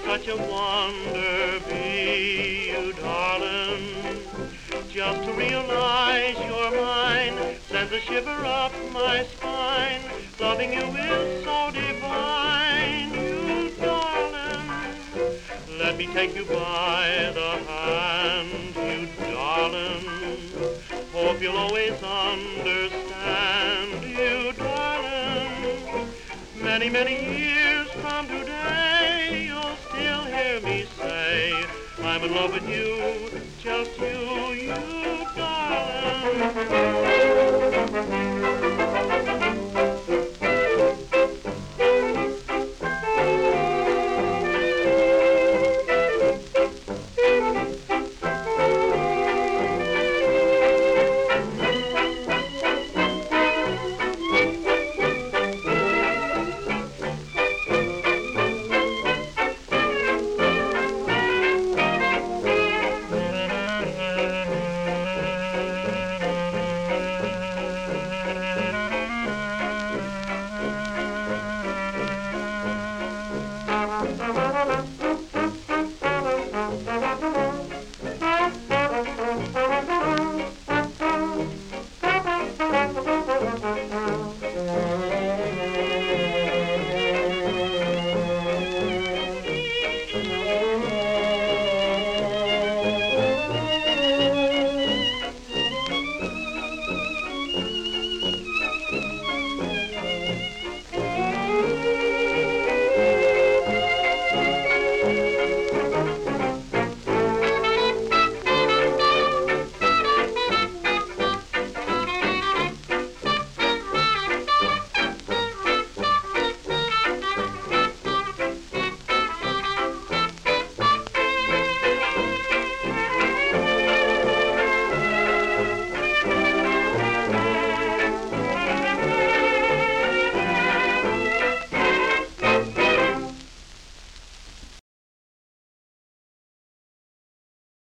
such a wonder, be you, darling. Just to realize you're mine sends a shiver up my spine. Loving you is so divine, you darling. Let me take you by the hand, you darling. Hope you'll always understand, you darling. Many, many years from today, you'll still hear me say, I'm in love with you, just you, you darling.